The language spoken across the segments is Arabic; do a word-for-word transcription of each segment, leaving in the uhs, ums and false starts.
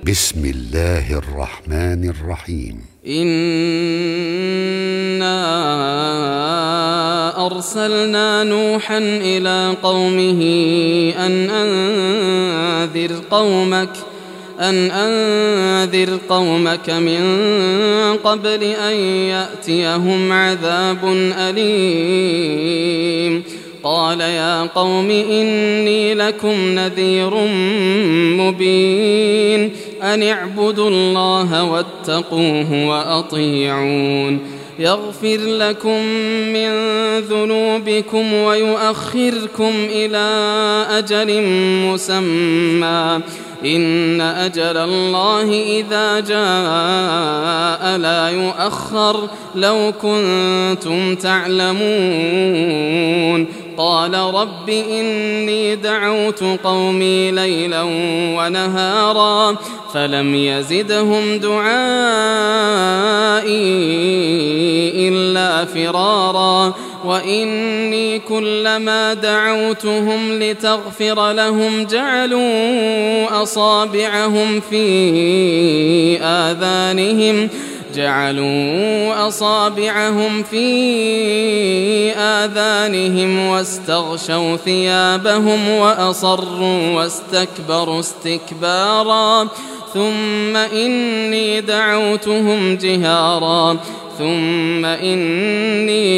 بسم الله الرحمن الرحيم. إنا أرسلنا نوحا إلى قومه أن أنذر قومك أن أنذر قومك من قبل أن يأتيهم عذاب أليم. قال يا قوم إني لكم نذير مبين أن اعبدوا الله واتقوه وأطيعون يغفر لكم من ذنوبكم ويؤخركم إلى أجل مسمى إن أجل الله إذا جاء لا يؤخر لو كنتم تعلمون. قال رب إني دعوت قومي ليلا ونهارا فلم يزدهم دعائي إلا فرارا وإني كلما دعوتهم لتغفر لهم جعلوا أصابعهم في آذانهم جعلوا أصابعهم في آذانهم واستغشوا ثيابهم وأصروا واستكبروا استكبارا ثم إني دعوتهم جهارا ثم إني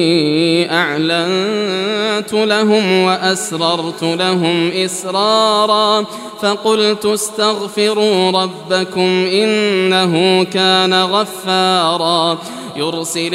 أعلنت لهم وأسررت لهم إسرارا فقلت استغفروا ربكم إنه كان غفارا يرسل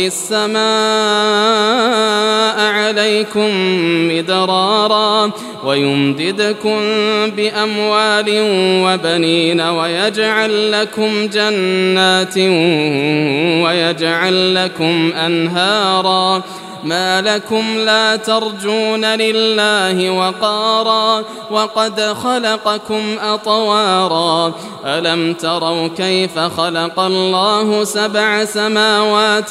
السماء عليكم مدرارا ويمددكم بأموال وبنين ويجعل لكم جنات ويجعل لكم أنهارا ما لكم لا ترجون لله وقارا وقد خلقكم أطوارا ألم تروا كيف خلق الله سبع سماوات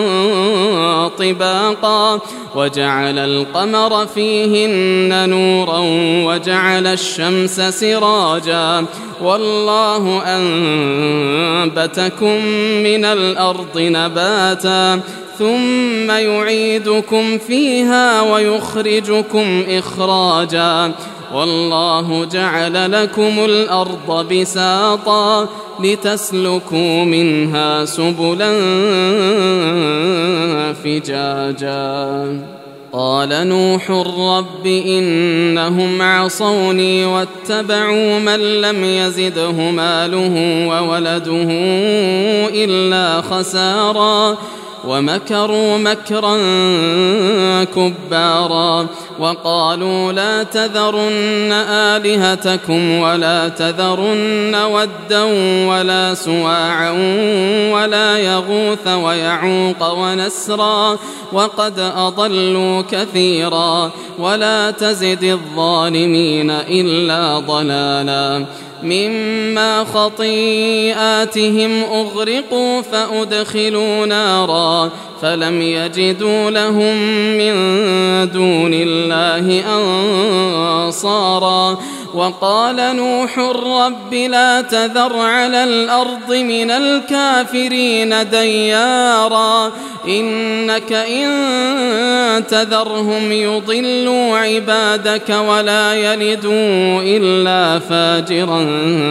طباقا وجعل القمر فيهن نورا وجعل الشمس سراجا والله أنبتكم من الأرض نباتا ثم يعيدكم فيها ويخرجكم إخراجا والله جعل لكم الأرض بساطا لتسلكوا منها سبلا فجاجا. قال نوح رب إنهم عصوني واتبعوا من لم يزده ماله وولده إلا خسارا ومكروا مكرا كبارا وقالوا لا تذرن آلهتكم ولا تذرن ودا ولا سواعا ولا يغوث ويعوق ونسرا وقد أضلوا كثيرا ولا تزد الظالمين إلا ضلالا. مما خطيئاتهم أغرقوا فأدخلوا نارا فلم يجدوا لهم من دون الله أنصارا. وقال نوح رب لا تذر على الأرض من الكافرين ديارا إنك إن تذرهم يضلوا عبادك ولا يلدوا إلا فاجرا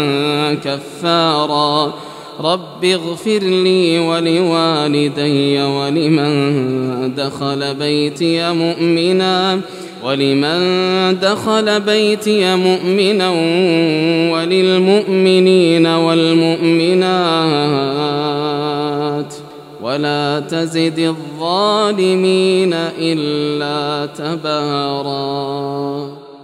كفارا. رب اغفر لي ولوالدي ولمن دخل بيتي مؤمنا ولمن دخل بيتي مؤمنا وللمؤمنين والمؤمنات ولا تزد الظالمين إلا تبارا.